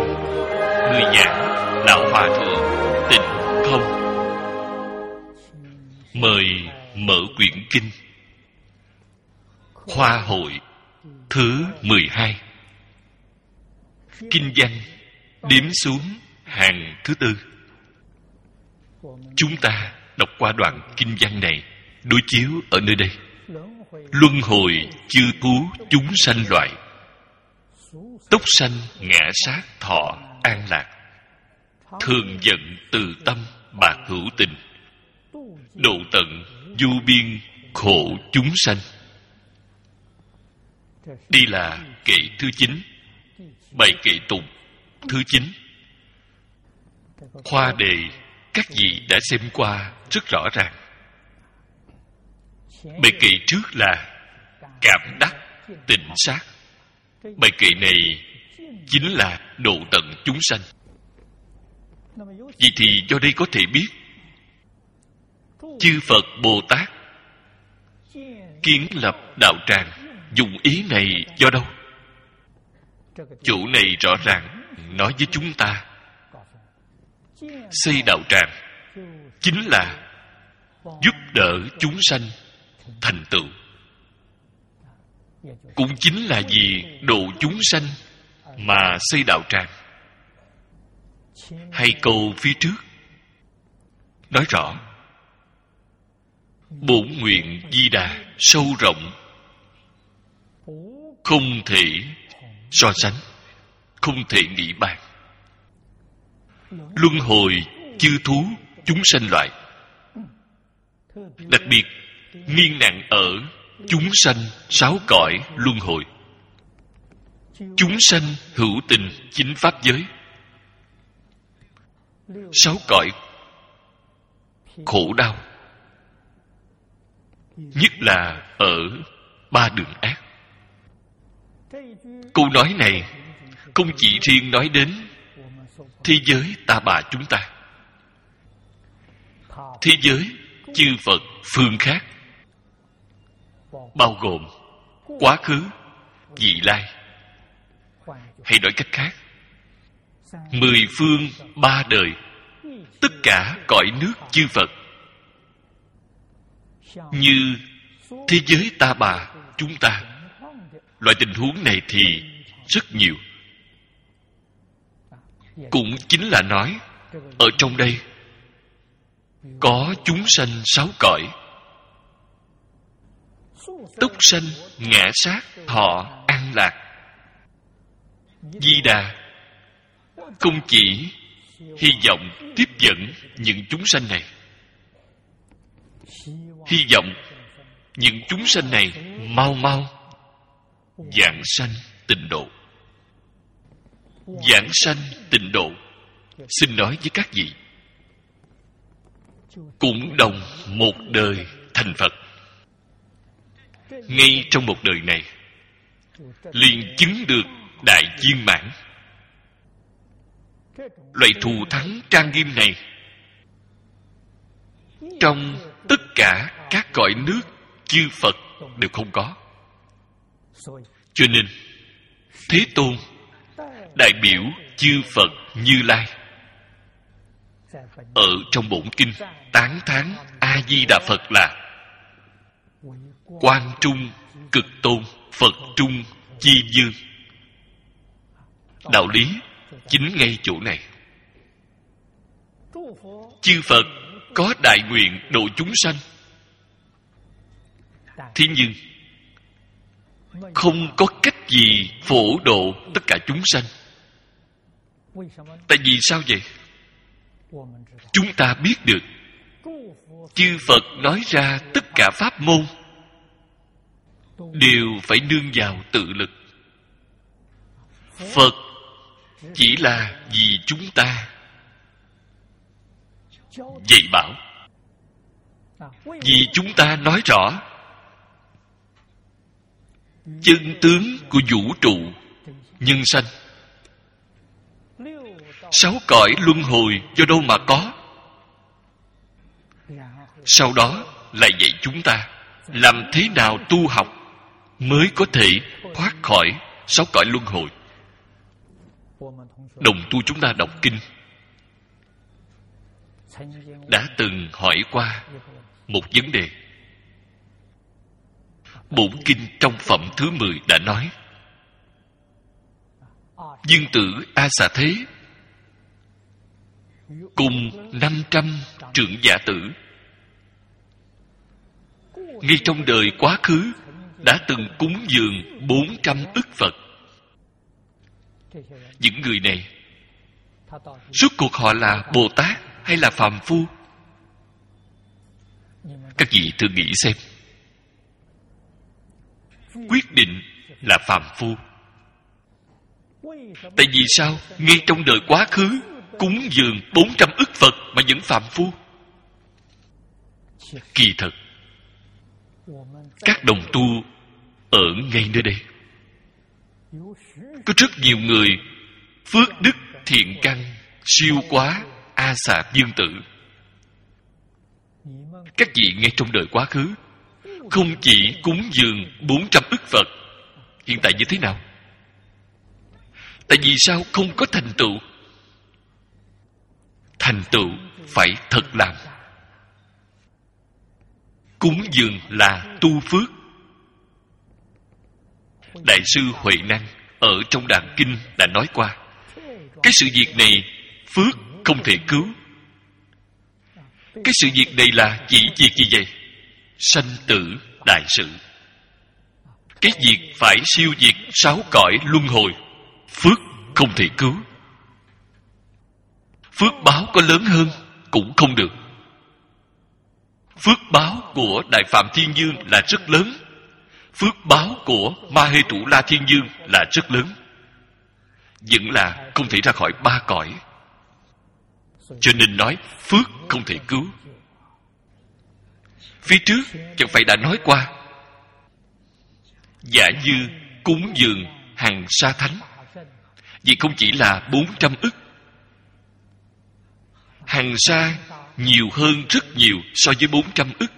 người giảng Lão Hòa Thượng Tịnh Không. Mời mở quyển kinh Hoa Hội thứ 12. Kinh văn đếm xuống hàng thứ 4. Chúng ta đọc qua đoạn kinh văn này, đối chiếu ở nơi đây. Luân hồi chư thú chúng sanh loại, túc sanh ngã sát thọ an lạc, thường giận từ tâm bạc hữu tình, độ tận vô biên khổ chúng sanh. Đây là kệ thứ 9, bài kệ tụng thứ 9. Khoa đề các vị đã xem qua rất rõ ràng. Bài kệ trước là cảm đắc tịnh sát. Bài kệ này chính là độ tận chúng sanh. Vì thì do đây có thể biết chư Phật Bồ Tát kiến lập đạo tràng dùng ý này do đâu? Chỗ này rõ ràng nói với chúng ta, xây đạo tràng chính là giúp đỡ chúng sanh thành tựu, cũng chính là vì độ chúng sanh mà xây đạo tràng. Hay câu phía trước nói rõ, bổn nguyện Di Đà sâu rộng, không thể so sánh, không thể nghĩ bàn. Luân hồi chư thú chúng sanh loại, đặc biệt nghiêng nặng ở chúng sanh 6 cõi luân hồi. Chúng sanh hữu tình chính pháp giới, 6 cõi khổ đau, nhất là ở 3 đường ác. Câu nói này không chỉ riêng nói đến thế giới ta bà chúng ta, thế giới chư Phật phương khác, bao gồm quá khứ, vị lai, hay nói cách khác, 10 phương 3 đời, tất cả cõi nước chư Phật. Như thế giới ta bà chúng ta, loại tình huống này thì rất nhiều. Cũng chính là nói ở trong đây có chúng sanh 6 cõi, túc sanh ngã sát thọ an lạc. Di Đà không chỉ hy vọng tiếp dẫn những chúng sanh này, hy vọng những chúng sanh này mau mau giảng sanh tịnh độ. Giảng sanh tịnh độ, xin nói với các vị, cũng đồng một đời thành Phật. Ngay trong một đời này liền chứng được đại viên mãn. Loại thù thắng trang nghiêm này trong tất cả các cõi nước chư Phật đều không có. Cho nên Thế Tôn đại biểu chư Phật Như Lai ở trong bổn kinh tán thán A Di Đà Phật là Quan Trung Cực Tôn Phật Trung Chi Dương. Đạo lý chính ngay chỗ này. Chư Phật có đại nguyện độ chúng sanh, thế nhưng không có cách gì phổ độ tất cả chúng sanh. Tại vì sao vậy? Chúng ta biết được chư Phật nói ra tất cả pháp môn đều phải nương vào tự lực. Phật chỉ là vì chúng ta dạy bảo, vì chúng ta nói rõ chân tướng của vũ trụ nhân sanh. 6 cõi luân hồi do đâu mà có? Sau đó lại dạy chúng ta làm thế nào tu học mới có thể thoát khỏi 6 cõi luân hồi. Đồng tu chúng ta đọc kinh đã từng hỏi qua một vấn đề. Bổn kinh trong phẩm thứ 10 đã nói: Dương tử A Xà Thế cùng 500 trưởng giả tử ngay trong đời quá khứ đã từng cúng dường 400 ức Phật. Những người này rốt cuộc họ là Bồ Tát hay là phàm phu? Các vị thử nghĩ xem. Quyết định là phàm phu. Tại vì sao ngay trong đời quá khứ cúng dường 400 ức Phật mà vẫn phàm phu? Kỳ thật các đồng tu ở ngay nơi đây có rất nhiều người phước đức thiện căn siêu quá A Xà Dương tử. Các vị ngay trong đời quá khứ không chỉ cúng dường 400 ức Phật, hiện tại như thế nào? Tại vì sao không có thành tựu? Thành tựu phải thật làm. Cúng dường là tu phước. Đại sư Huệ Năng ở trong Đàn Kinh đã nói qua, cái sự việc này phước không thể cứu. Cái sự việc này là chỉ việc gì vậy? Sanh tử đại sự. Cái việc phải siêu diệt 6 cõi luân hồi, phước không thể cứu. Phước báo có lớn hơn cũng không được. Phước báo của Đại Phạm Thiên Dương là rất lớn. Phước báo của Ma Hê Trụ La Thiên Dương là rất lớn. Vẫn là không thể ra khỏi 3 cõi. Cho nên nói phước không thể cứu. Phía trước chẳng phải đã nói qua, giả như cúng dường hàng sa thánh, vì không chỉ là 400 ức. Hàng sa nhiều hơn rất nhiều so với 400 ức.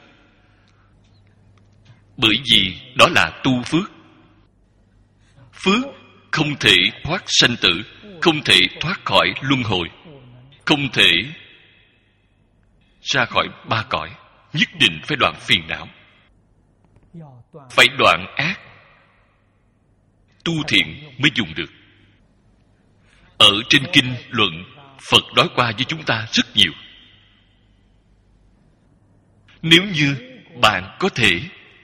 Bởi vì đó là tu phước. Phước không thể thoát sanh tử, không thể thoát khỏi luân hồi, không thể ra khỏi 3 cõi. Nhất định phải đoạn phiền não, phải đoạn ác, tu thiện mới dùng được. Ở trên kinh luận, Phật nói qua với chúng ta rất nhiều. Nếu như bạn có thể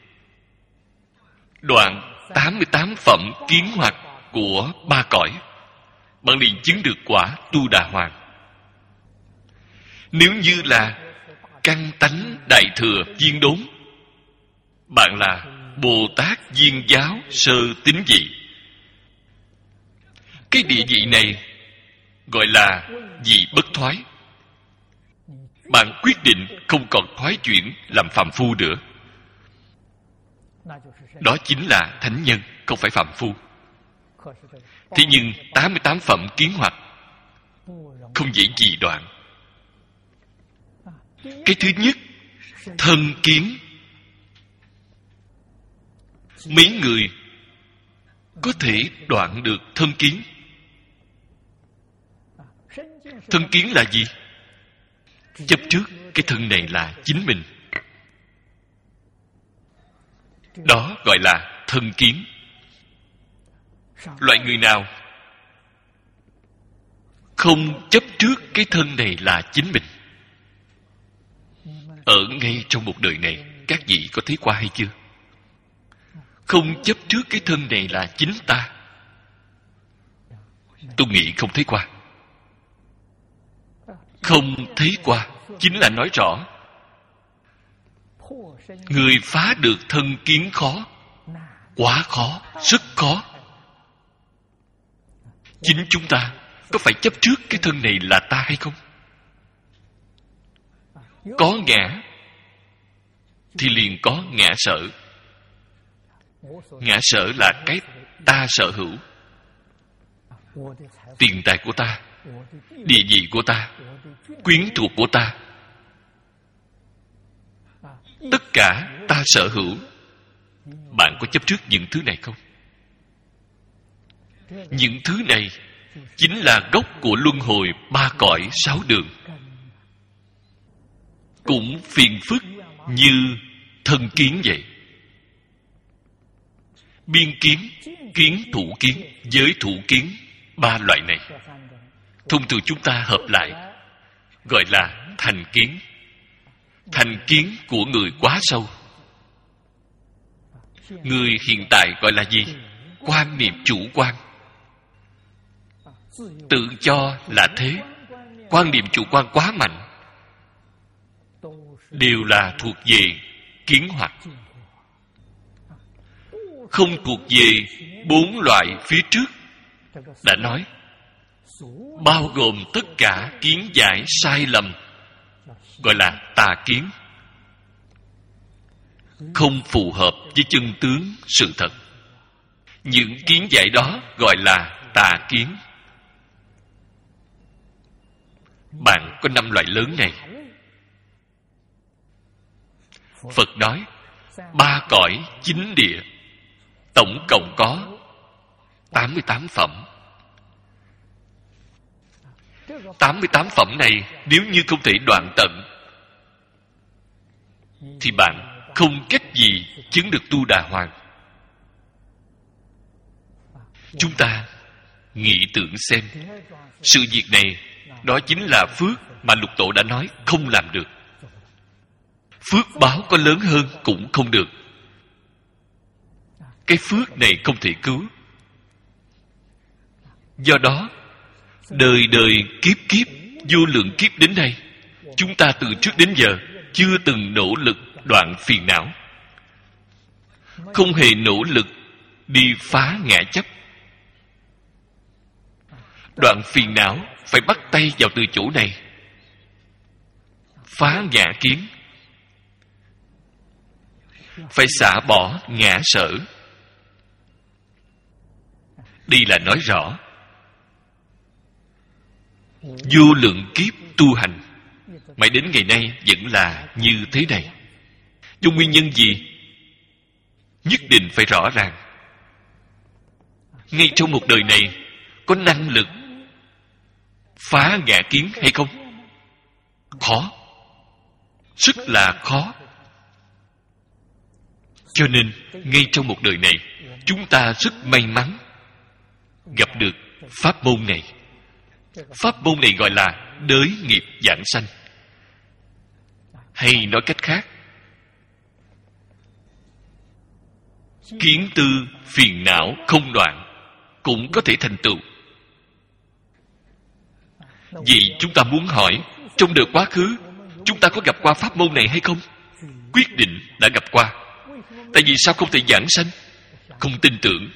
đoạn 88 phẩm kiến hoặc của 3 cõi, bạn liền chứng được quả Tu Đà Hoàng. Nếu như là căn tánh đại thừa viên đốn, bạn là Bồ Tát viên giáo sơ tín vị. Cái địa vị này gọi là vị bất thoái. Bạn quyết định không còn thoái chuyển làm phàm phu nữa. Đó chính là thánh nhân, không phải phàm phu. Thế nhưng 88 phẩm kiến hoặc không dễ gì đoạn. Cái thứ nhất, thân kiến. Mấy người có thể đoạn được thân kiến? Thân kiến là gì? Chấp trước cái thân này là chính mình. Đó gọi là thân kiến. Loại người nào không chấp trước cái thân này là chính mình? Ở ngay trong một đời này, các vị có thấy qua hay chưa? Không chấp trước cái thân này là chính ta. Tôi nghĩ không thấy qua. Không thấy qua chính là nói rõ người phá được thân kiến khó, quá khó, rất khó. Chính chúng ta có phải chấp trước cái thân này là ta hay không? Có ngã thì liền có ngã sở. Ngã sở là cái ta sở hữu. Tiền tài của ta, địa vị của ta, quyến thuộc của ta, tất cả ta sở hữu. Bạn có chấp trước những thứ này không? Những thứ này chính là gốc của luân hồi 3 cõi 6 đường. Cũng phiền phức như thân kiến vậy. Biên kiến, kiến thủ kiến, giới thủ kiến, 3 loại này thông thường chúng ta hợp lại gọi là thành kiến. Thành kiến của người quá sâu. Người hiện tại gọi là gì? Quan niệm chủ quan. Tự cho là thế. Quan niệm chủ quan quá mạnh, đều là thuộc về kiến hoặc, không thuộc về 4 loại phía trước đã nói, bao gồm tất cả kiến giải sai lầm, gọi là tà kiến, không phù hợp với chân tướng sự thật. Những kiến giải đó gọi là tà kiến. Bạn có 5 loại lớn này. Phật nói 3 cõi 9 địa, tổng cộng có 88 phẩm. 88 phẩm này nếu như không thể đoạn tận thì bạn không cách gì chứng được tu đà hoàng. Chúng ta nghĩ tưởng xem, sự việc này đó chính là phước mà Lục Tổ đã nói không làm được. Phước báo có lớn hơn cũng không được. Cái phước này không thể cứu. Do đó đời đời kiếp kiếp, vô lượng kiếp đến đây, chúng ta từ trước đến giờ chưa từng nỗ lực đoạn phiền não, không hề nỗ lực đi phá ngã chấp. Đoạn phiền não phải bắt tay vào từ chỗ này. Phá ngã kiến, phải xả bỏ ngã sở. Đây là nói rõ vô lượng kiếp tu hành, mãi đến ngày nay vẫn là như thế này. Do nguyên nhân gì? Nhất định phải rõ ràng. Ngay trong một đời này có năng lực phá ngã kiến hay không? Khó, rất là khó. Cho nên ngay trong một đời này chúng ta rất may mắn gặp được pháp môn này. Pháp môn này gọi là đới nghiệp giảng sanh. Hay nói cách khác, kiến tư phiền não không đoạn cũng có thể thành tựu. Vậy chúng ta muốn hỏi, trong đời quá khứ chúng ta có gặp qua pháp môn này hay không? Quyết định đã gặp qua. Tại vì sao không thể giảng sanh? Không tin tưởng,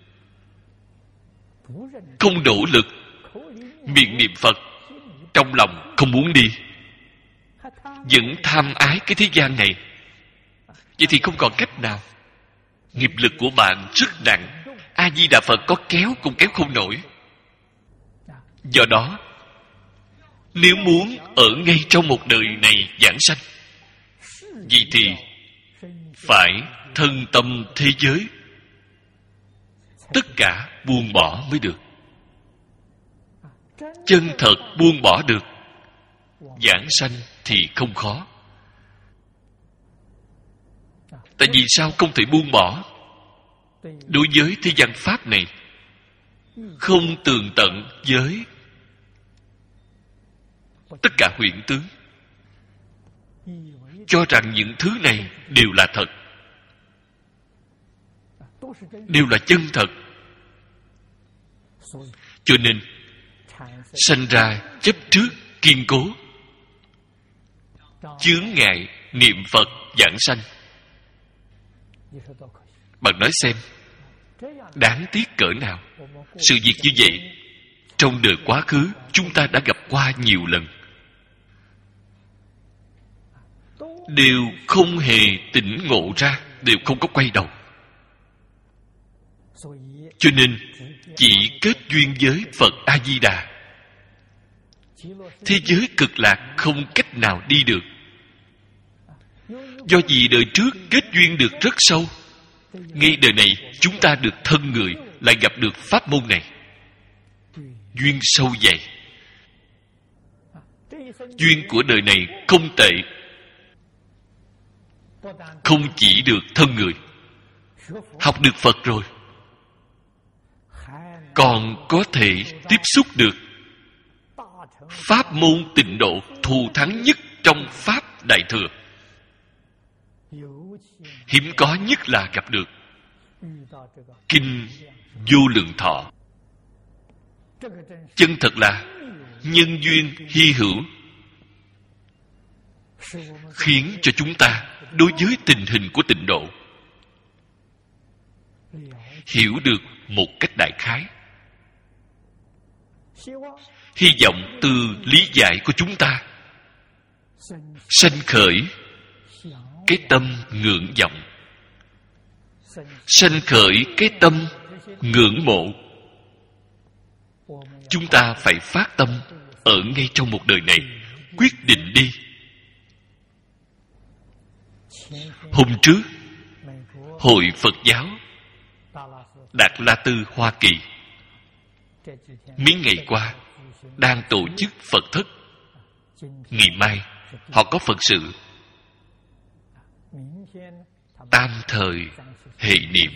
không nỗ lực, miệng niệm Phật, trong lòng không muốn đi, vẫn tham ái cái thế gian này. Vậy thì không còn cách nào. Nghiệp lực của bạn rất nặng, A Di Đà Phật có kéo cũng kéo không nổi. Do đó nếu muốn ở ngay trong một đời này giảng sanh, vậy thì phải thân tâm thế giới tất cả buông bỏ mới được. Chân thật buông bỏ được, giảng sanh thì không khó. Tại vì sao không thể buông bỏ? Đối với thế gian pháp này không tường tận với tất cả huyễn tướng, cho rằng những thứ này đều là thật, đều là chân thật. Cho nên sanh ra chấp trước kiên cố, chướng ngại niệm Phật giảng sanh. Bạn nói xem, đáng tiếc cỡ nào. Sự việc như vậy trong đời quá khứ chúng ta đã gặp qua nhiều lần, đều không hề tỉnh ngộ ra, đều không có quay đầu. Cho nên chỉ kết duyên với Phật A Di Đà, thế giới cực lạc không cách nào đi được. Do vì đời trước kết duyên được rất sâu, ngay đời này chúng ta được thân người lại gặp được pháp môn này. duyên sâu dày. Duyên của đời này không tệ, không chỉ được thân người học được Phật rồi, còn có thể tiếp xúc được pháp môn tịnh độ thù thắng nhất trong Pháp Đại Thừa. Hiếm có nhất là gặp được Kinh Vô Lượng Thọ. Chân thật là nhân duyên hy hữu, khiến cho chúng ta đối với tình hình của tịnh độ hiểu được một cách đại khái. Hy vọng từ lý giải của chúng ta sanh khởi cái tâm ngưỡng vọng, sanh khởi cái tâm ngưỡng mộ. Chúng ta phải phát tâm ở ngay trong một đời này, quyết định đi. Hôm trước, Hội Phật giáo Đạt La Tư Hoa Kỳ mấy ngày qua đang tổ chức Phật thất. Ngày mai họ có Phật sự tam thời hệ niệm.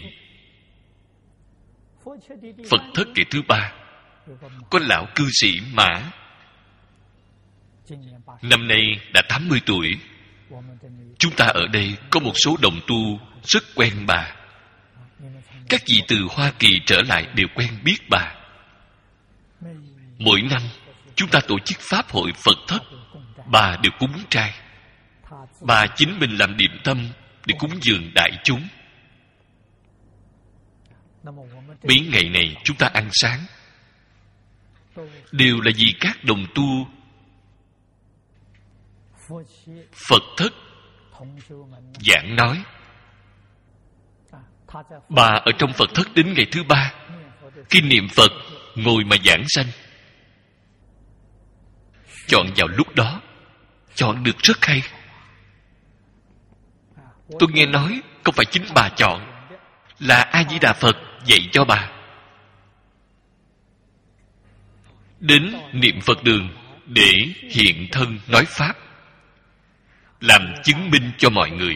Phật thất kỳ thứ 3 có lão cư sĩ Mã, năm nay đã 80 tuổi. Chúng ta ở đây có một số đồng tu rất quen bà. Các vị từ Hoa Kỳ trở lại đều quen biết bà. Mỗi năm chúng ta tổ chức pháp hội Phật thất, bà đều cúng trai. Bà chính mình làm điểm tâm để cúng dường đại chúng. Mấy ngày này chúng ta ăn sáng đều là vì các đồng tu Phật thất giảng nói. Bà ở trong Phật thất đến ngày thứ 3, khi niệm Phật ngồi mà giảng sanh. Chọn vào lúc đó, chọn được rất hay. Tôi nghe nói không phải chính bà chọn, là A Di Đà Phật dạy cho bà. Đến niệm Phật đường để hiện thân nói pháp, làm chứng minh cho mọi người.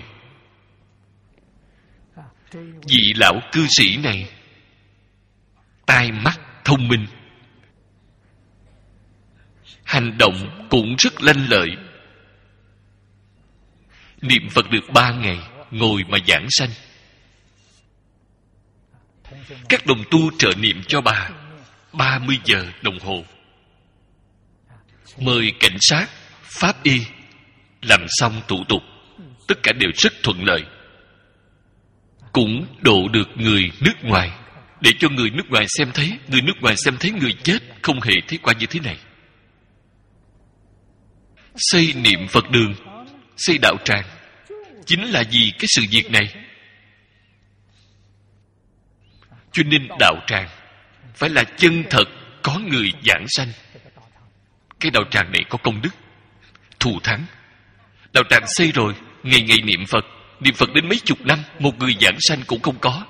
Vị lão cư sĩ này tai mắt thông minh, hành động cũng rất lanh lợi. Niệm Phật được 3 ngày, ngồi mà giảng sanh. Các đồng tu trợ niệm cho bà 30 giờ đồng hồ. Mời cảnh sát, pháp y làm xong thủ tục, tất cả đều rất thuận lợi. Cũng độ được người nước ngoài, để cho người nước ngoài xem thấy. Người nước ngoài xem thấy người chết không hề thấy qua như thế này. Xây niệm Phật đường, xây đạo tràng, chính là vì cái sự việc này. Cho nên đạo tràng phải là chân thật có người giảng sanh. Cái đạo tràng này có công đức thù thắng. Đạo tràng xây rồi, ngày ngày niệm Phật đến mấy chục năm, một người giảng sanh cũng không có.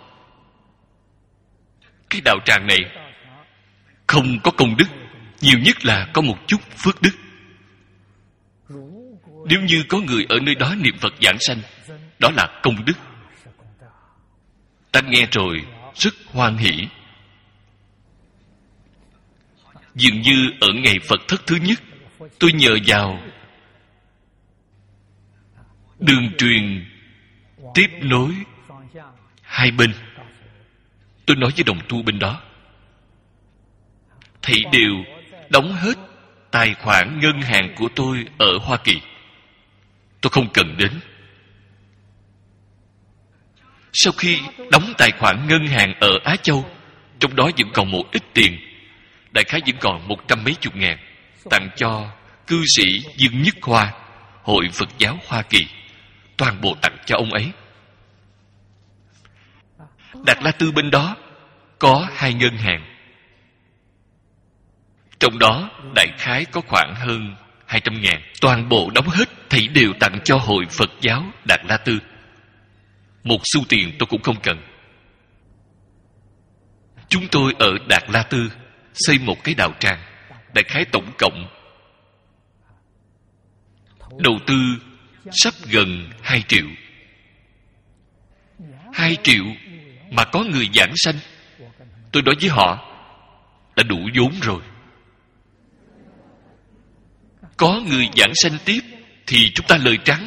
Cái đạo tràng này không có công đức, nhiều nhất là có một chút phước đức. Nếu như có người ở nơi đó niệm Phật giảng sanh, đó là công đức. Ta nghe rồi rất hoan hỷ. Dường như ở ngày Phật thất thứ nhất, tôi nhờ vào đường truyền tiếp nối hai bên. Tôi nói với đồng tu bên đó, thầy đều đóng hết tài khoản ngân hàng của tôi ở Hoa Kỳ. Tôi không cần đến. Sau khi đóng tài khoản ngân hàng ở Á Châu, trong đó vẫn còn một ít tiền, đại khái vẫn còn 100 mấy chục ngàn, tặng cho cư sĩ Dương Nhất Hoa, Hội Phật giáo Hoa Kỳ. Toàn bộ tặng cho ông ấy. Đạt La Tư bên đó có 2 ngân hàng, trong đó đại khái có khoảng hơn 200 ngàn. Toàn bộ đóng hết, thảy đều tặng cho Hội Phật giáo Đạt La Tư. Một xu tiền tôi cũng không cần. Chúng tôi ở Đạt La Tư xây một cái đạo tràng. Đại khái tổng cộng đầu tư sắp gần 2 triệu. 2 triệu mà có người giảng sanh, tôi nói với họ đã đủ vốn rồi. Có người giảng sanh tiếp thì chúng ta lời trắng.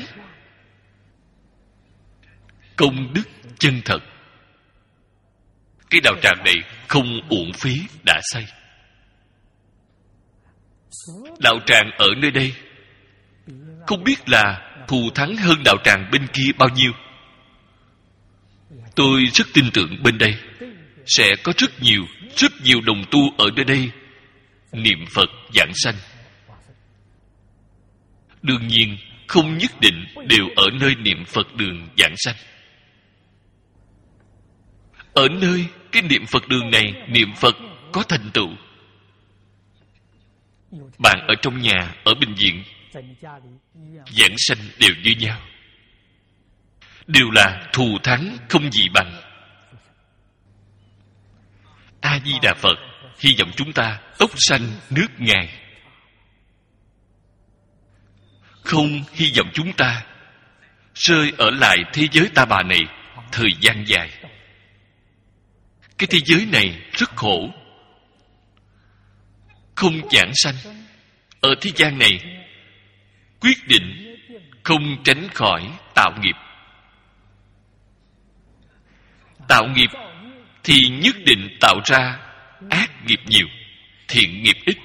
Công đức chân thật. Cái đạo tràng này không uổng phí đã xây. Đạo tràng ở nơi đây không biết là thù thắng hơn đạo tràng bên kia bao nhiêu. Tôi rất tin tưởng bên đây sẽ có rất nhiều đồng tu ở nơi đây niệm Phật giảng sanh. Đương nhiên không nhất định đều ở nơi niệm Phật đường giảng sanh. Ở nơi cái niệm Phật đường này niệm Phật có thành tựu, bạn ở trong nhà, ở bệnh viện giảng sanh đều như nhau, đều là thù thắng không gì bằng. A Di Đà Phật hy vọng chúng ta tốc sanh nước Ngài, không hy vọng chúng ta rơi ở lại thế giới ta bà này thời gian dài. Cái thế giới này rất khổ, không giảng sanh. Ở thế gian này quyết định không tránh khỏi tạo nghiệp. Tạo nghiệp thì nhất định tạo ra ác nghiệp nhiều, thiện nghiệp ít.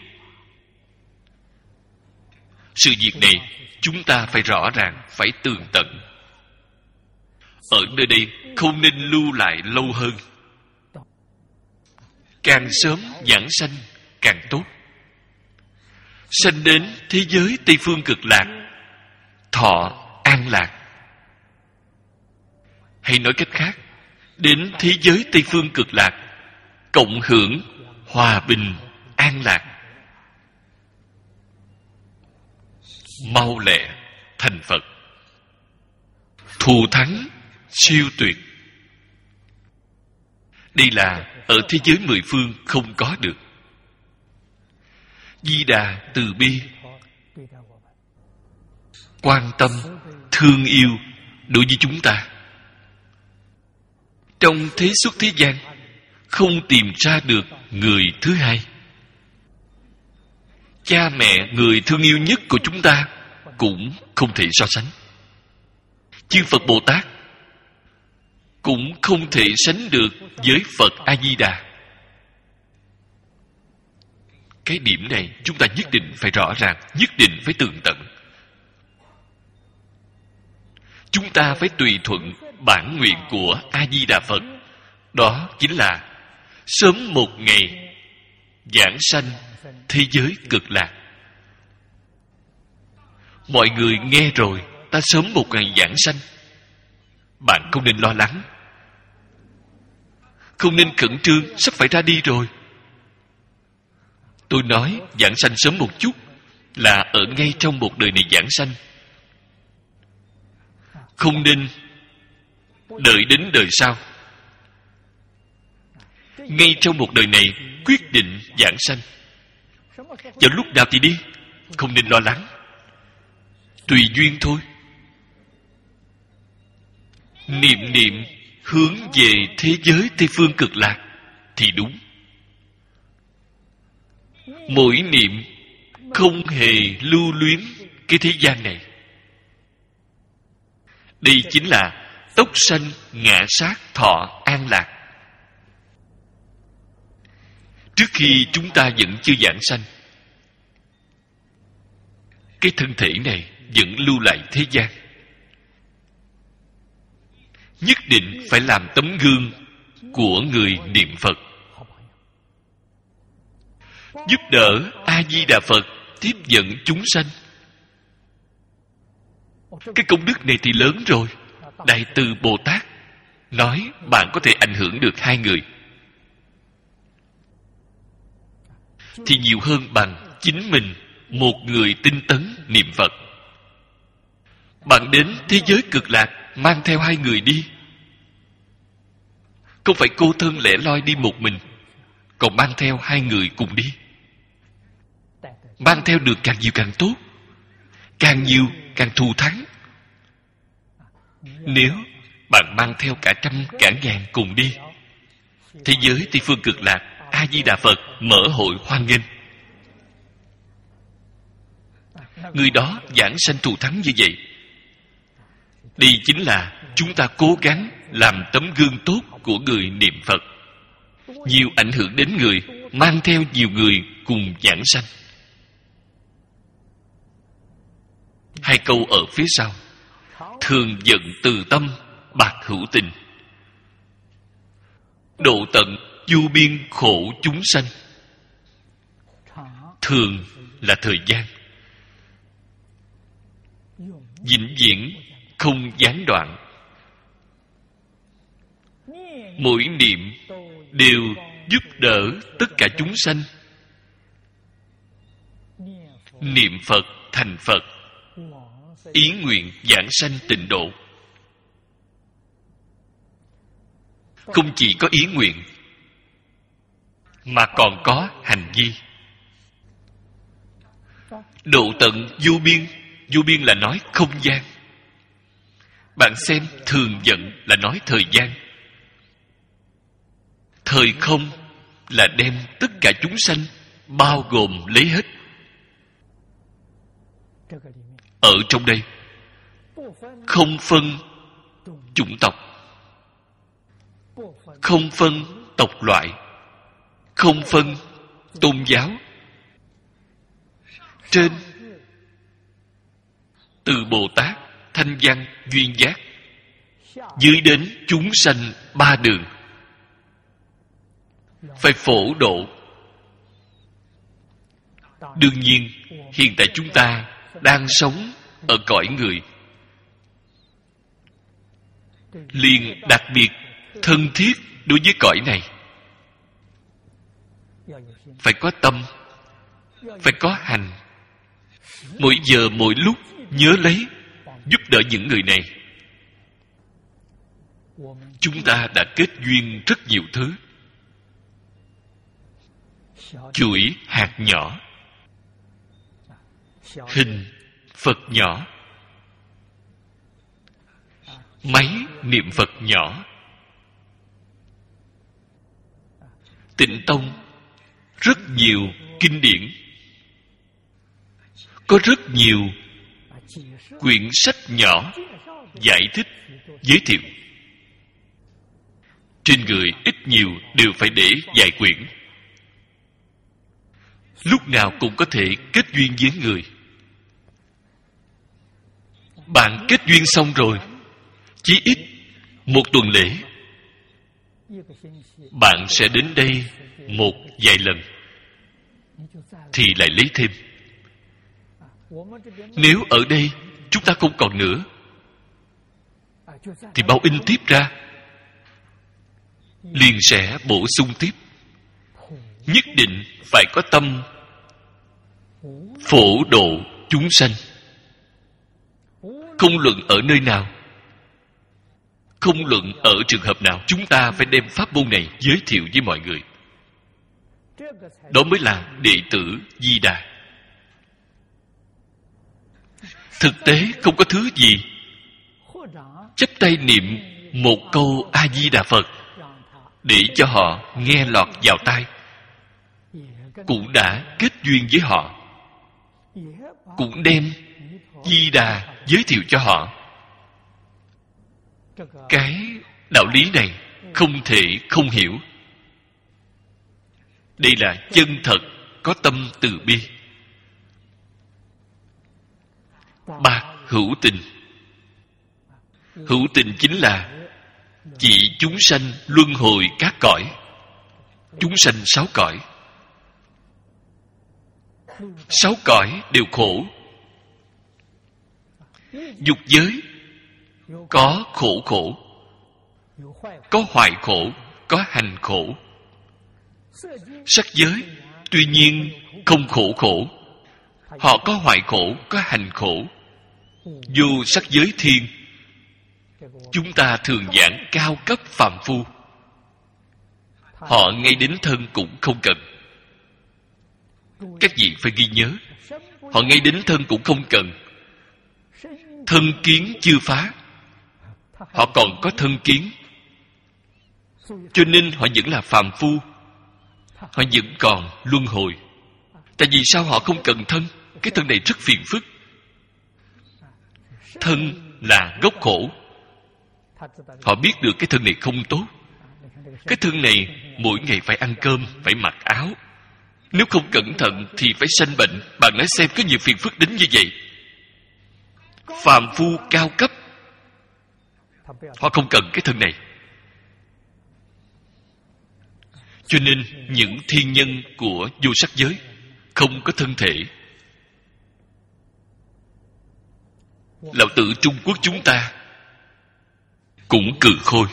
Sự việc này chúng ta phải rõ ràng, phải tường tận. Ở nơi đây không nên lưu lại lâu hơn. Càng sớm giảng sanh càng tốt. Sanh đến thế giới Tây Phương Cực Lạc, thọ an lạc. Hay nói cách khác, đến thế giới Tây Phương Cực Lạc, cộng hưởng hòa bình an lạc, mau lẹ thành Phật, thù thắng siêu tuyệt. Đây là ở thế giới mười phương không có được. Di Đà từ bi, quan tâm, thương yêu đối với chúng ta. Trong thế xuất thế gian không tìm ra được người thứ hai. Cha mẹ, người thương yêu nhất của chúng ta cũng không thể so sánh. Chư Phật Bồ Tát cũng không thể sánh được với Phật A Di Đà. Cái điểm này chúng ta nhất định phải rõ ràng, nhất định phải tường tận. Chúng ta phải tùy thuận bản nguyện của A Di Đà Phật. Đó chính là sớm một ngày giảng sanh thế giới Cực Lạc. Mọi người nghe rồi, ta sớm một ngày giảng sanh, bạn không nên lo lắng, không nên khẩn trương, sắp phải ra đi rồi. Tôi nói giảng sanh sớm một chút là ở ngay trong một đời này giảng sanh, không nên đợi đến đời sau. Ngay trong một đời này quyết định giảng sanh. Vào lúc nào thì đi, không nên lo lắng, tùy duyên thôi. Niệm niệm hướng về thế giới Tây Phương Cực Lạc thì đúng. Mỗi niệm không hề lưu luyến cái thế gian này. Đây chính là tốc sanh ngã sát thọ an lạc. Trước khi chúng ta vẫn chưa giảng sanh, cái thân thể này vẫn lưu lại thế gian. Nhất định phải làm tấm gương của người niệm Phật, giúp đỡ A Di Đà Phật tiếp dẫn chúng sanh. Cái công đức này thì lớn rồi. Đại Từ Bồ Tát nói bạn có thể ảnh hưởng được 2 người thì nhiều hơn bằng chính mình một người tinh tấn niệm Phật. Bạn đến thế giới Cực Lạc mang theo 2 người đi, không phải cô thân lẻ loi đi một mình. còn mang theo 2 người cùng đi. Mang theo được càng nhiều càng tốt, càng nhiều càng thù thắng. Nếu bạn mang theo cả trăm cả ngàn cùng đi, thế giới Tây Phương Cực Lạc, A Di Đà Phật mở hội hoan nghênh. Người đó giảng sanh thù thắng như vậy. Đây chính là chúng ta cố gắng làm tấm gương tốt của người niệm Phật, nhiều ảnh hưởng đến người, mang theo nhiều người cùng giảng sanh. 2 câu ở phía sau: thường giận từ tâm, bạc hữu tình, độ tận vô biên khổ chúng sanh. Thường là thời gian, vĩnh viễn không gián đoạn. Mỗi niệm đều giúp đỡ tất cả chúng sanh. Niệm Phật thành Phật, ý nguyện giảng sanh tịnh độ. Không chỉ có ý nguyện, mà còn có hành vi. Độ tận vô biên. Vô biên là nói không gian. Bạn xem, thường giận là nói thời gian. Thời không là đem tất cả chúng sanh bao gồm lấy hết. Ở trong đây không phân chủng tộc, không phân tộc loại, không phân tôn giáo. Trên từ Bồ Tát, Thanh Văn, Duyên Giác, dưới đến chúng sanh 3 đường, phải phổ độ. Đương nhiên, hiện tại chúng ta đang sống ở cõi người, liền đặc biệt thân thiết đối với cõi này. Phải có tâm, phải có hành, mỗi giờ mỗi lúc nhớ lấy, giúp đỡ những người này. Chúng ta đã kết duyên rất nhiều thứ. Chuỗi hạt nhỏ, hình Phật nhỏ, máy niệm Phật nhỏ. Tịnh Tông rất nhiều kinh điển, có rất nhiều quyển sách nhỏ giải thích, giới thiệu. Trên người ít nhiều đều phải để vài quyển. Lúc nào cũng có thể kết duyên với người. Bạn kết duyên xong rồi, chí ít 1 tuần lễ, bạn sẽ đến đây một vài lần, thì lại lấy thêm. Nếu ở đây chúng ta không còn nữa, thì báo in tiếp ra, liền sẽ bổ sung tiếp. Nhất định phải có tâm phổ độ chúng sanh. Không luận ở nơi nào, không luận ở trường hợp nào, chúng ta phải đem pháp môn này giới thiệu với mọi người. Đó mới là đệ tử Di Đà. Thực tế không có thứ gì chắp tay niệm một câu A Di Đà Phật để cho họ nghe lọt vào tai, cũng đã kết duyên với họ, cũng đem Di Đà giới thiệu cho họ. Cái đạo lý này không thể không hiểu. Đây là chân thật có tâm từ bi. 3. Hữu tình. Hữu tình chính là chỉ chúng sanh luân hồi các cõi. Chúng sanh 6 cõi. 6 cõi đều khổ. Dục giới có khổ khổ, có hoại khổ, có hành khổ. Sắc giới tuy nhiên không khổ khổ, họ có hoại khổ, có hành khổ. Vô sắc giới thiên, chúng ta thường giảng cao cấp phàm phu, Họ ngay đến thân cũng không cần. Các vị phải ghi nhớ, họ ngay đến thân cũng không cần. Thân kiến chưa phá, họ còn có thân kiến, cho nên họ vẫn là phàm phu, họ vẫn còn luân hồi. Tại vì sao họ không cần thân? Cái thân này rất phiền phức. Thân là gốc khổ. Họ biết được cái thân này không tốt. Cái thân này mỗi ngày phải ăn cơm, phải mặc áo. Nếu không cẩn thận thì phải sanh bệnh. Bạn nói xem có nhiều phiền phức đến như vậy. Phàm phu cao cấp, họ không cần cái thân này. Cho nên những thiên nhân của vô sắc giới không có thân thể. Lão tử Trung Quốc chúng ta cũng cừ khôi.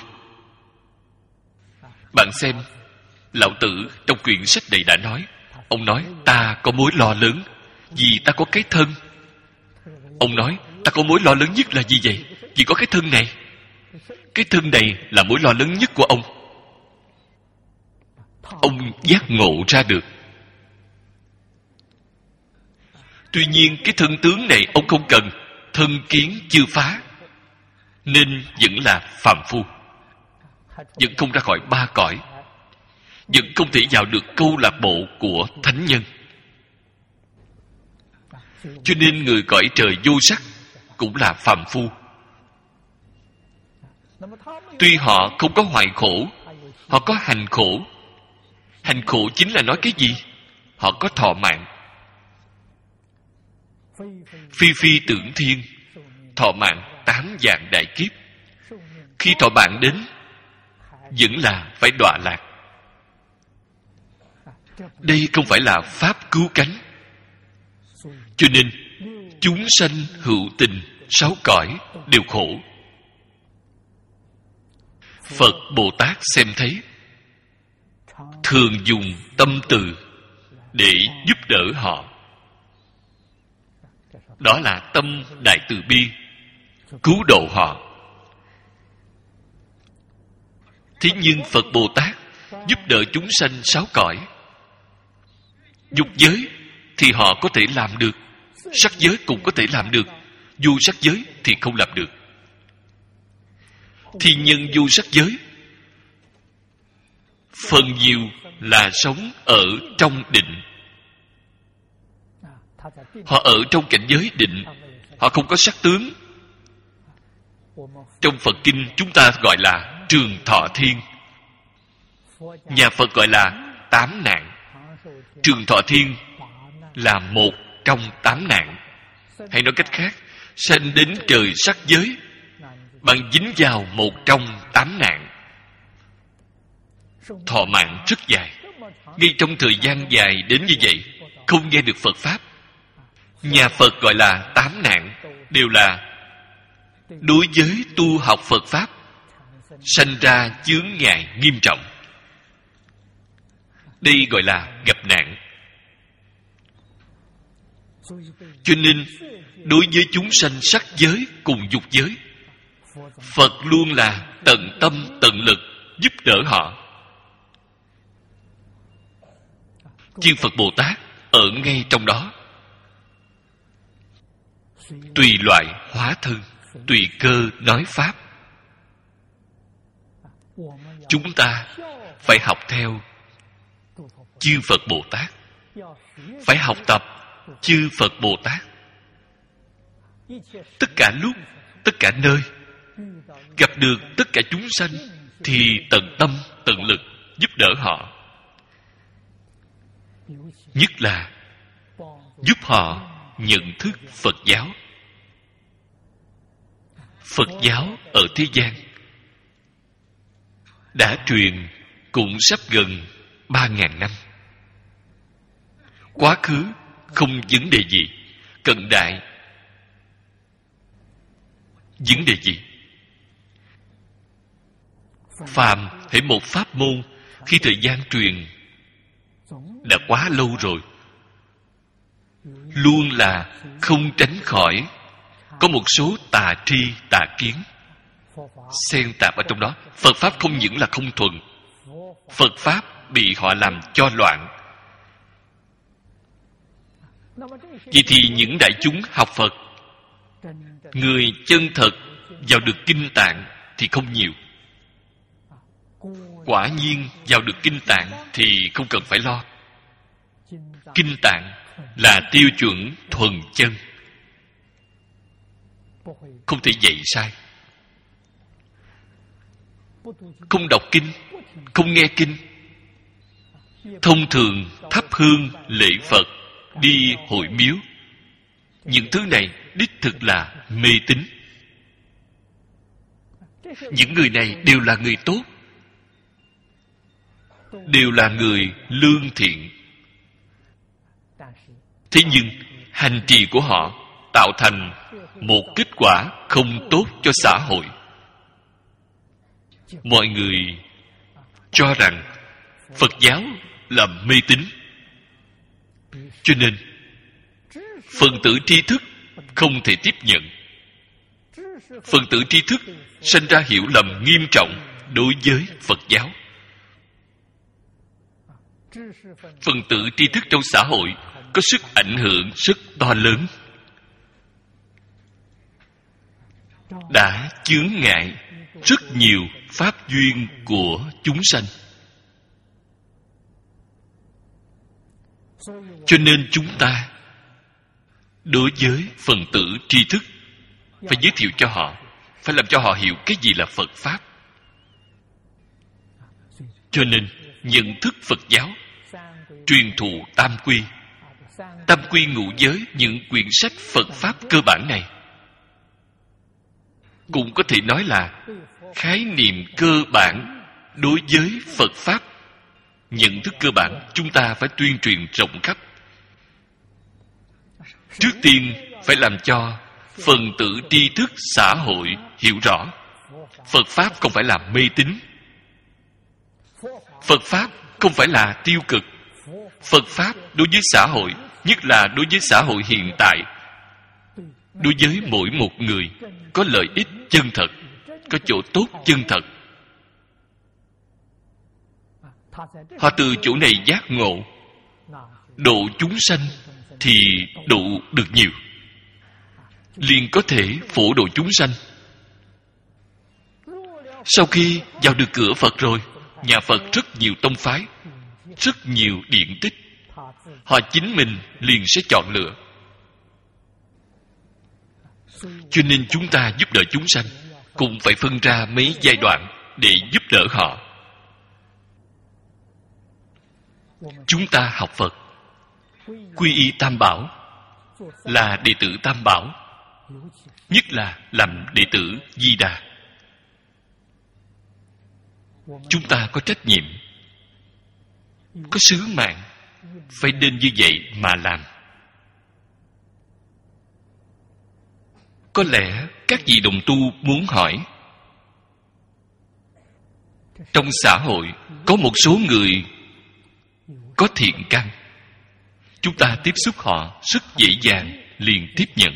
Bạn xem, Lão Tử trong quyển sách này đã nói, ông nói ta có mối lo lớn vì ta có cái thân. Ông nói ta có mối lo lớn nhất là gì vậy? Vì có cái thân này. Cái thân này là mối lo lớn nhất của ông. Ông giác ngộ ra được. Tuy nhiên cái thân tướng này ông không cần. Thân kiến chưa phá, nên vẫn là phàm phu, vẫn không ra khỏi ba cõi, vẫn không thể vào được câu lạc bộ của thánh nhân. Cho nên người cõi trời vô sắc cũng là phàm phu. Tuy họ không có hoại khổ, họ có hành khổ. Hành khổ chính là nói cái gì? Họ có thọ mạng. Phi phi tưởng thiên, thọ mạng 8 vạn đại kiếp. Khi thọ mạng đến, vẫn là phải đọa lạc. Đây không phải là pháp cứu cánh. Cho nên chúng sanh hữu tình 6 cõi đều khổ. Phật Bồ Tát xem thấy, thường dùng tâm từ để giúp đỡ họ. Đó là tâm đại từ bi, cứu độ họ. Thế nhưng Phật Bồ Tát giúp đỡ chúng sanh 6 cõi. Dục giới thì họ có thể làm được, sắc giới cũng có thể làm được, vô sắc giới thì không làm được. Thiên nhân vô sắc giới phần nhiều là sống ở trong định. Họ ở trong cảnh giới định, họ không có sắc tướng. Trong Phật Kinh chúng ta gọi là trường thọ thiên. Nhà Phật gọi là 8 nạn. Trường thọ thiên là một trong 8 nạn. Hay nói cách khác, sanh đến trời sắc giới, bạn dính vào một trong 8 nạn. Thọ mạng rất dài. Ngay trong thời gian dài đến như vậy, không nghe được Phật Pháp. Nhà Phật gọi là 8 nạn, đều là đối với tu học Phật Pháp sanh ra chướng ngại nghiêm trọng. Đây gọi là gặp nạn. Cho nên đối với chúng sanh sắc giới cùng dục giới, Phật luôn là tận tâm tận lực giúp đỡ họ. Chư Phật Bồ Tát ở ngay trong đó, tùy loại hóa thân, tùy cơ nói pháp. Chúng ta phải học theo chư Phật Bồ Tát, phải học tập chư Phật Bồ Tát. Tất cả lúc, tất cả nơi gặp được tất cả chúng sanh thì tận tâm tận lực giúp đỡ họ. Nhất là giúp họ nhận thức Phật giáo. Phật giáo ở thế gian đã truyền cũng sắp gần 3.000 năm. Quá khứ không vấn đề gì, cận đại vấn đề gì? Phàm hễ một pháp môn, khi thời gian truyền đã quá lâu rồi, luôn là không tránh khỏi có một số tà tri tà kiến xen tạp ở trong đó. Phật Pháp không những là không thuần, Phật Pháp bị họ làm cho loạn. Vậy thì những đại chúng học Phật, người chân thật vào được kinh tạng thì không nhiều. Quả nhiên vào được kinh tạng thì không cần phải lo. Kinh tạng là tiêu chuẩn thuần chân, không thể dạy sai. Không đọc kinh, không nghe kinh, thông thường thắp hương lễ Phật, đi hội miếu, những thứ này đích thực là mê tín. Những người này đều là người tốt, đều là người lương thiện. Thế nhưng hành trì của họ tạo thành một kết quả không tốt cho xã hội. Mọi người cho rằng Phật giáo là mê tín, cho nên phần tử tri thức không thể tiếp nhận. Phần tử tri thức sinh ra hiểu lầm nghiêm trọng đối với Phật giáo. Phần tử tri thức trong xã hội có sức ảnh hưởng rất to lớn, đã chướng ngại rất nhiều pháp duyên của chúng sanh. Cho nên chúng ta đối với phần tử tri thức phải giới thiệu cho họ, phải làm cho họ hiểu cái gì là Phật Pháp. Cho nên nhận thức Phật giáo, truyền thụ tam quy, tam quy ngũ giới, những quyển sách Phật Pháp cơ bản này cũng có thể nói là khái niệm cơ bản đối với Phật Pháp. Nhận thức cơ bản chúng ta phải tuyên truyền rộng khắp. Trước tiên phải làm cho phần tử tri thức xã hội hiểu rõ Phật Pháp không phải là mê tín. Phật Pháp không phải là tiêu cực. Phật Pháp đối với xã hội, nhất là đối với xã hội hiện tại, đối với mỗi một người có lợi ích chân thật, có chỗ tốt chân thật. Họ từ chỗ này giác ngộ, độ chúng sanh thì độ được nhiều, liền có thể phổ độ chúng sanh. Sau khi vào được cửa Phật rồi, nhà Phật rất nhiều tông phái, rất nhiều điển tích, họ chính mình liền sẽ chọn lựa. Cho nên chúng ta giúp đỡ chúng sanh cũng phải phân ra mấy giai đoạn để giúp đỡ họ. Chúng ta học Phật, quy y Tam Bảo, là đệ tử Tam Bảo, nhất là làm đệ tử Di Đà. Chúng ta có trách nhiệm, có sứ mạng, phải nên như vậy mà làm. Có lẽ các vị đồng tu muốn hỏi, trong xã hội có một số người có thiện căn, chúng ta tiếp xúc họ rất dễ dàng liền tiếp nhận.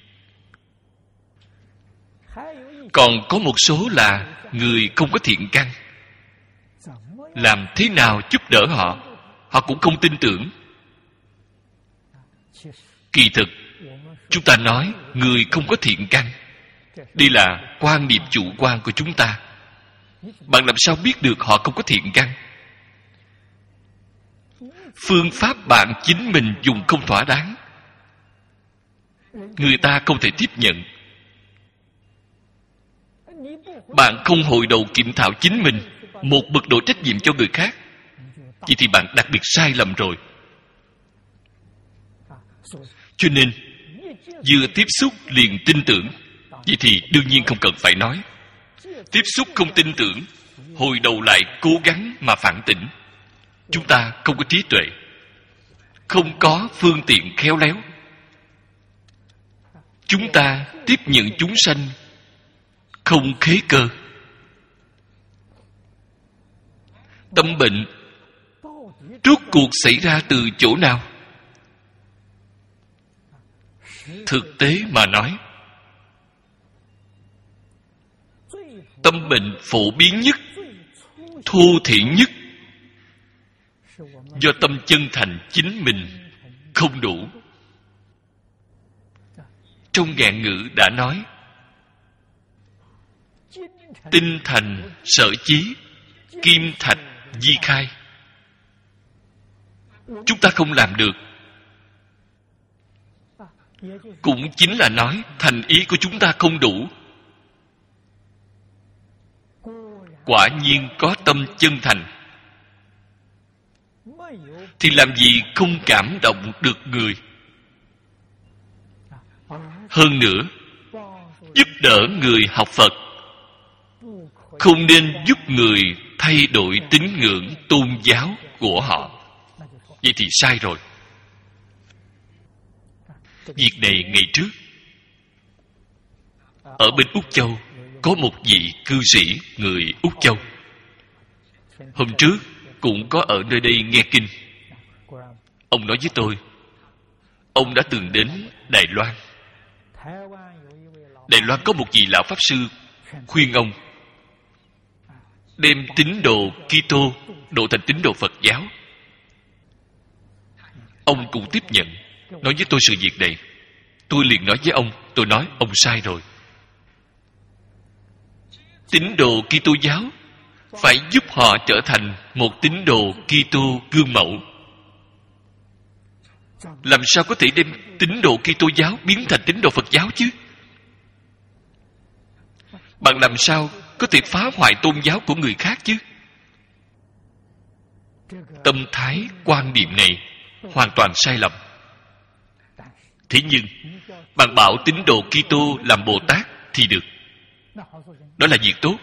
Còn có một số là người không có thiện căn, làm thế nào giúp đỡ họ, họ cũng không tin tưởng. Kỳ thực chúng ta nói người không có thiện căn, đây là quan niệm chủ quan của chúng ta. Bạn làm sao biết được họ không có thiện căn? Phương pháp bạn chính mình dùng không thỏa đáng, người ta không thể tiếp nhận. Bạn không hồi đầu kiểm thảo chính mình, một bậc độ trách nhiệm cho người khác, vậy thì bạn đặc biệt sai lầm rồi. Cho nên vừa tiếp xúc liền tin tưởng, vậy thì đương nhiên không cần phải nói. Tiếp xúc không tin tưởng, hồi đầu lại cố gắng mà phản tỉnh. Chúng ta không có trí tuệ, không có phương tiện khéo léo. Chúng ta tiếp nhận chúng sanh không khế cơ. Tâm bệnh rốt cuộc xảy ra từ chỗ nào? Thực tế mà nói, tâm bệnh phổ biến nhất, thô thiển nhất do tâm chân thành chính mình không đủ. Trong ngạn ngữ đã nói, tinh thành sở chí, kim thạch di khai. Chúng ta không làm được. Cũng chính là nói thành ý của chúng ta không đủ. Quả nhiên có tâm chân thành thì làm gì không cảm động được người. Hơn nữa, giúp đỡ người học Phật không nên giúp người thay đổi tín ngưỡng tôn giáo của họ. Vậy thì sai rồi. Việc này ngày trước ở bên Úc Châu có một vị cư sĩ người Úc Châu. Hôm trước cũng có ở nơi đây nghe kinh. Ông nói với tôi, ông đã từng đến Đài Loan. Đài Loan có một vị lão pháp sư khuyên ông đem tín đồ Kitô độ thành tín đồ Phật giáo. Ông cũng tiếp nhận, nói với tôi sự việc này. Tôi liền nói với ông, tôi nói ông sai rồi. Tín đồ Kitô giáo phải giúp họ trở thành một tín đồ Kitô gương mẫu. Làm sao có thể đem tín đồ Kitô giáo biến thành tín đồ Phật giáo chứ? Bạn làm sao có thể phá hoại tôn giáo của người khác chứ? Tâm thái quan niệm này hoàn toàn sai lầm. Thế nhưng bạn bảo tín đồ Kitô làm Bồ Tát thì được. Đó là việc tốt.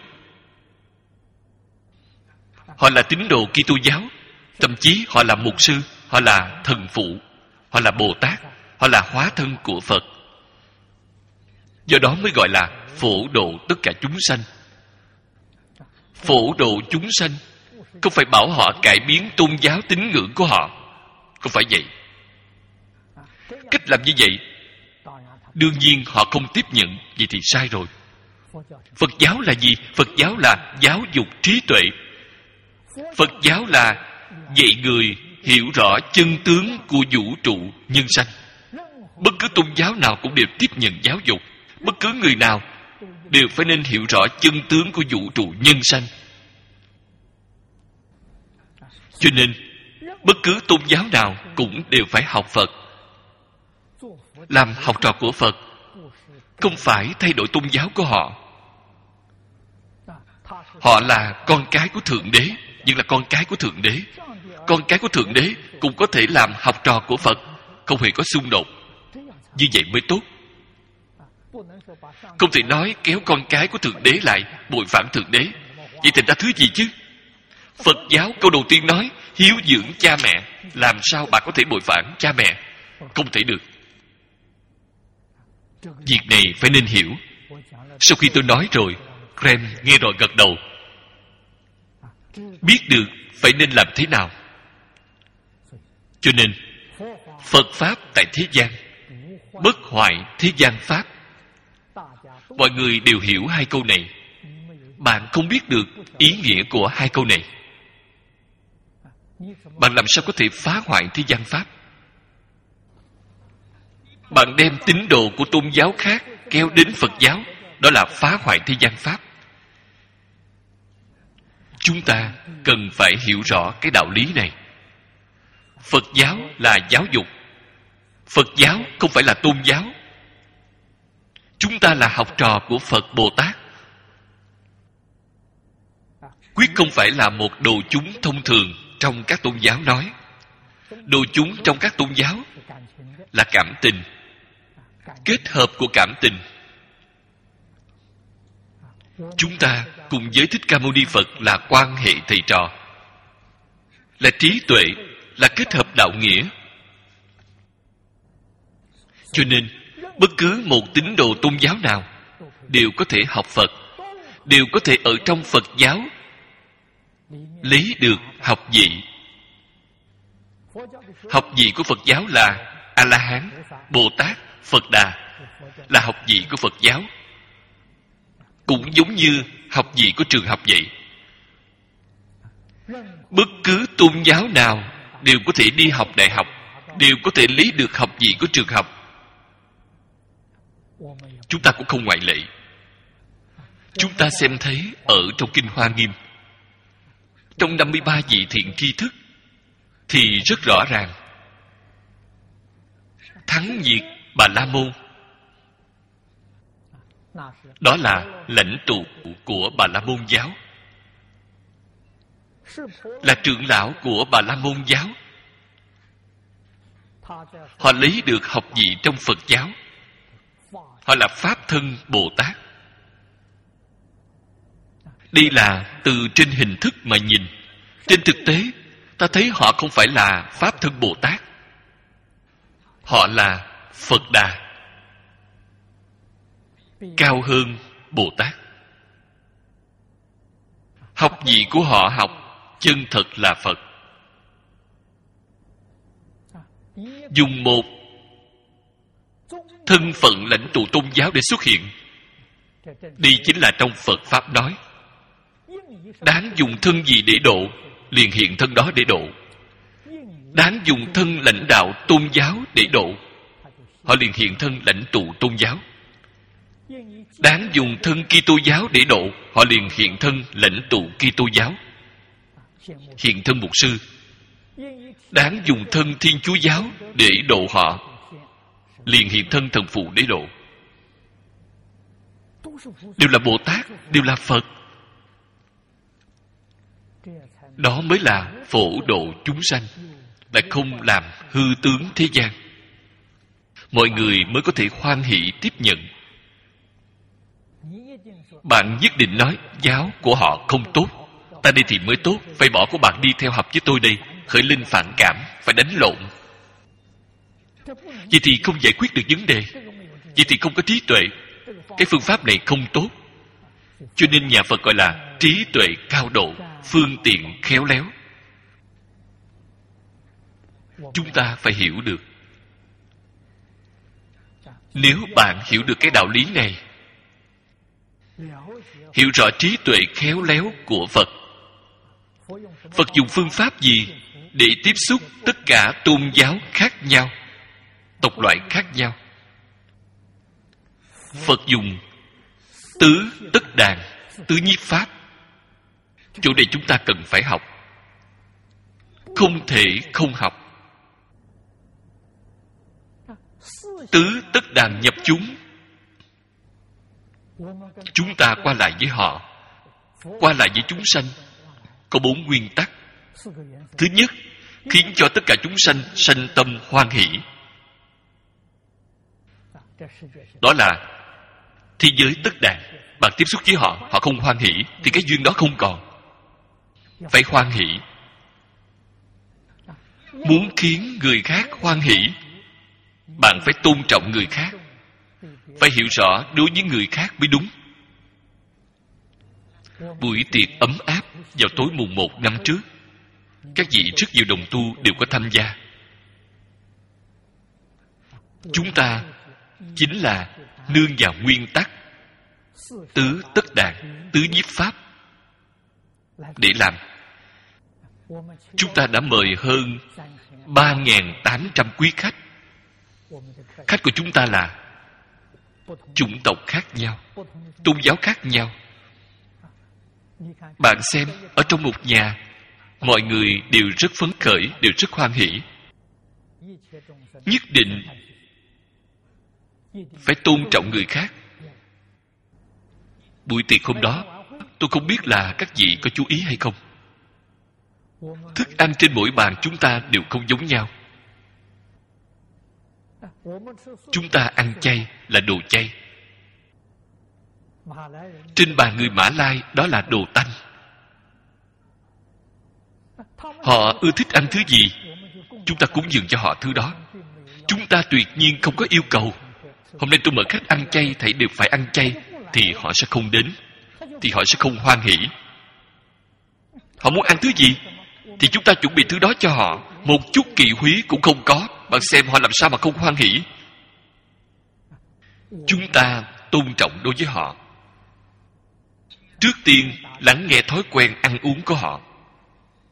Họ là tín đồ Kitô giáo, thậm chí họ là mục sư, họ là thần phụ, họ là Bồ Tát, họ là hóa thân của Phật. Do đó mới gọi là phổ độ tất cả chúng sanh. Phổ độ chúng sanh không phải bảo họ cải biến tôn giáo tín ngưỡng của họ. Không phải vậy. Cách làm như vậy đương nhiên họ không tiếp nhận. Vậy thì sai rồi. Phật giáo là gì? Phật giáo là giáo dục trí tuệ. Phật giáo là dạy người hiểu rõ chân tướng của vũ trụ nhân sanh. Bất cứ tôn giáo nào cũng đều tiếp nhận giáo dục. Bất cứ người nào đều phải nên hiểu rõ chân tướng của vũ trụ nhân sanh. Cho nên bất cứ tôn giáo nào cũng đều phải học Phật. Làm học trò của Phật không phải thay đổi tôn giáo của họ. Họ là con cái của Thượng Đế, nhưng là con cái của Thượng Đế. Con cái của Thượng Đế cũng có thể làm học trò của Phật, không hề có xung đột. Như vậy mới tốt. Không thể nói kéo con cái của Thượng Đế lại bội phạm Thượng Đế. Vậy thành ra thứ gì chứ? Phật giáo câu đầu tiên nói hiếu dưỡng cha mẹ. Làm sao bạn có thể bội phản cha mẹ? Không thể được. Việc này phải nên hiểu. Sau khi tôi nói rồi, Graham nghe rồi gật đầu. Biết được phải nên làm thế nào. Cho nên Phật Pháp tại thế gian, bất hoại thế gian Pháp. Mọi người đều hiểu hai câu này. Bạn không biết được ý nghĩa của hai câu này, bạn làm sao có thể phá hoại thế gian Pháp? Bạn đem tín đồ của tôn giáo khác kéo đến Phật giáo, đó là phá hoại thế gian Pháp. Chúng ta cần phải hiểu rõ cái đạo lý này. Phật giáo là giáo dục. Phật giáo không phải là tôn giáo. Chúng ta là học trò của Phật Bồ Tát. Quyết không phải là một đồ chúng thông thường trong các tôn giáo nói. Đồ chúng trong các tôn giáo là cảm tình, kết hợp của cảm tình. Chúng ta cùng với Thích Ca Mâu Ni Phật là quan hệ thầy trò, là trí tuệ, là kết hợp đạo nghĩa. Cho nên bất cứ một tín đồ tôn giáo nào đều có thể học Phật, đều có thể ở trong Phật giáo lấy được học vị. Học vị của Phật giáo là A-la-hán, Bồ Tát, Phật Đà, là học vị của Phật giáo. Cũng giống như học vị của trường học vậy. Bất cứ tôn giáo nào đều có thể đi học đại học, đều có thể lấy được học vị của trường học. Chúng ta cũng không ngoại lệ. Chúng ta xem thấy ở trong Kinh Hoa Nghiêm, trong 53 vị thiện tri thức thì rất rõ ràng, thắng diệt Bà La Môn, đó là lãnh tụ của Bà La Môn giáo, là trưởng lão của Bà La Môn giáo. Họ lấy được học vị trong Phật giáo. Họ là Pháp thân Bồ Tát. Đây là từ trên hình thức mà nhìn. Trên thực tế, ta thấy họ không phải là Pháp thân Bồ Tát. Họ là Phật Đà, cao hơn Bồ Tát. Học vị của họ học chân thật là Phật. Dùng một thân phận lãnh tụ tôn giáo để xuất hiện. Đây chính là trong Phật Pháp nói, đáng dùng thân gì để độ, liền hiện thân đó để độ. Đáng dùng thân lãnh đạo tôn giáo để độ, họ liền hiện thân lãnh tụ tôn giáo. Đáng dùng thân Kitô giáo để độ, họ liền hiện thân lãnh tụ Kitô giáo, hiện thân mục sư. Đáng dùng thân Thiên Chúa giáo để độ họ, liền hiện thân thần phụ để độ. Đều là Bồ Tát, đều là Phật. Đó mới là phổ độ chúng sanh, lại không làm hư tướng thế gian. Mọi người mới có thể hoan hỷ tiếp nhận. Bạn nhất định nói giáo của họ không tốt, ta đây thì mới tốt, phải bỏ của bạn đi theo học với tôi đây. Khởi lên phản cảm, phải đánh lộn. Vậy thì không giải quyết được vấn đề, vậy thì không có trí tuệ. Cái phương pháp này không tốt. Cho nên nhà Phật gọi là trí tuệ cao độ, phương tiện khéo léo. Chúng ta phải hiểu được. Nếu bạn hiểu được cái đạo lý này, hiểu rõ trí tuệ khéo léo của Phật, Phật dùng phương pháp gì để tiếp xúc tất cả tôn giáo khác nhau, tộc loại khác nhau? Phật dùng tứ tất đàn, tứ nhiếp pháp. Chỗ này chúng ta cần phải học, không thể không học. Tứ tất đàn nhập chúng. Chúng ta qua lại với họ, qua lại với chúng sanh, có 4 nguyên tắc. Thứ nhất, khiến cho tất cả chúng sanh sanh tâm hoan hỷ. Đó là thế giới tất đàn. Bạn tiếp xúc với họ, họ không hoan hỷ thì cái duyên đó không còn. Phải hoan hỷ. Muốn khiến người khác hoan hỷ, bạn phải tôn trọng người khác, phải hiểu rõ đối với người khác mới đúng. Buổi tiệc ấm áp vào tối mùng 1 năm trước, các vị rất nhiều đồng tu đều có tham gia. Chúng ta chính là nương vào nguyên tắc tứ tất đàn, tứ nhiếp pháp để làm. Chúng ta đã mời hơn 3.800 quý khách. Khách của chúng ta là chủng tộc khác nhau, tôn giáo khác nhau. Bạn xem, ở trong một nhà, mọi người đều rất phấn khởi, đều rất hoan hỷ. Nhất định phải tôn trọng người khác. Buổi tiệc hôm đó, tôi không biết là các vị có chú ý hay không. Thức ăn trên mỗi bàn chúng ta đều không giống nhau. Chúng ta ăn chay là đồ chay. Trên bàn người Mã Lai đó là đồ tanh. Họ ưa thích ăn thứ gì, chúng ta cúng dường cho họ thứ đó. Chúng ta tuyệt nhiên không có yêu cầu hôm nay tôi mời khách ăn chay, thảy đều phải ăn chay, thì họ sẽ không đến, thì họ sẽ không hoan hỷ. Họ muốn ăn thứ gì thì chúng ta chuẩn bị thứ đó cho họ. Một chút kỵ húy cũng không có. Bạn xem họ làm sao mà không hoan hỷ. Chúng ta tôn trọng đối với họ. Trước tiên lắng nghe thói quen ăn uống của họ.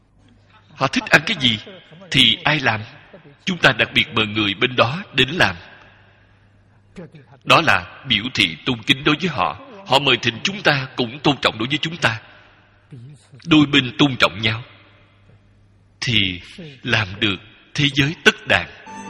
Họ thích ăn cái gì thì ai làm, chúng ta đặc biệt mời người bên đó đến làm. Đó là biểu thị tôn kính đối với họ. Họ mời thỉnh chúng ta cũng tôn trọng đối với chúng ta. Đôi bên tôn trọng nhau thì làm được thế giới tất đàn.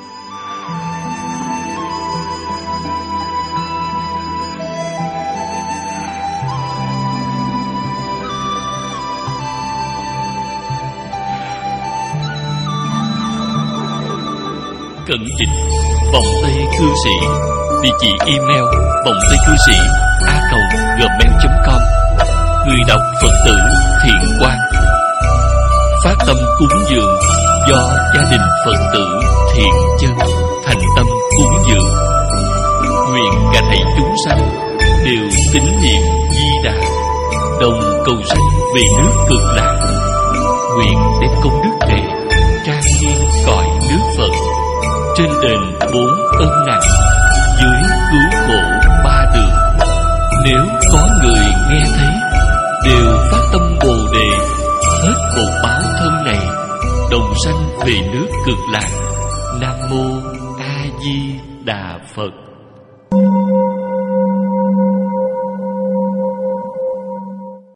Cẩn dịch vòng Tây Cư Sĩ. Địa chỉ email vòng Tây Cư Sĩ @gmail.com. Người đọc Phật tử Thiện Quang. Phát tâm cúng dường do gia đình Phật tử Thiện Chân thành tâm cúng dường. Nguyện cả thảy chúng sanh đều tín niệm Di Đà, đồng cầu sanh về nước Cực Lạc. Nguyện đem công đức này trang nghiêm cõi nước Phật, trên đền 4 ân nặng, dưới cứu khổ 3 đường. Nếu có người nghe thấy đều phát tâm Bồ Đề, hết khổ báo thân này, đồng sanh về nước Cực Lạc. Nam mô A Di Đà Phật.